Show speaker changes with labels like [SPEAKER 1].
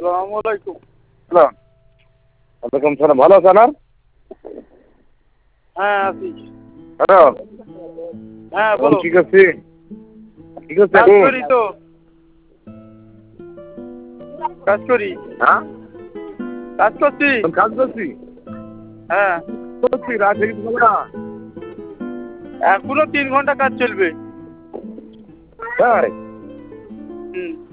[SPEAKER 1] আসসালামু আলাইকুম।
[SPEAKER 2] ওয়ালাইকুম সালাম। ভালো আছেন?
[SPEAKER 1] হ্যাঁ আছি।
[SPEAKER 2] হ্যালো,
[SPEAKER 1] হ্যাঁ
[SPEAKER 2] এখন
[SPEAKER 1] বলো।
[SPEAKER 2] কি করছি? কি করছি
[SPEAKER 1] কাজ
[SPEAKER 2] এখন?
[SPEAKER 1] করি তো। কাজ করি।
[SPEAKER 2] হ্যাঁ,
[SPEAKER 1] কাজ করছি।
[SPEAKER 2] এখন কাজ করছি।
[SPEAKER 1] হ্যাঁ,
[SPEAKER 2] করছি, রাত হয়ে গেছে না?
[SPEAKER 1] এখনো 3 ঘন্টা কাজ চলবে।
[SPEAKER 2] তাই?
[SPEAKER 1] হুম।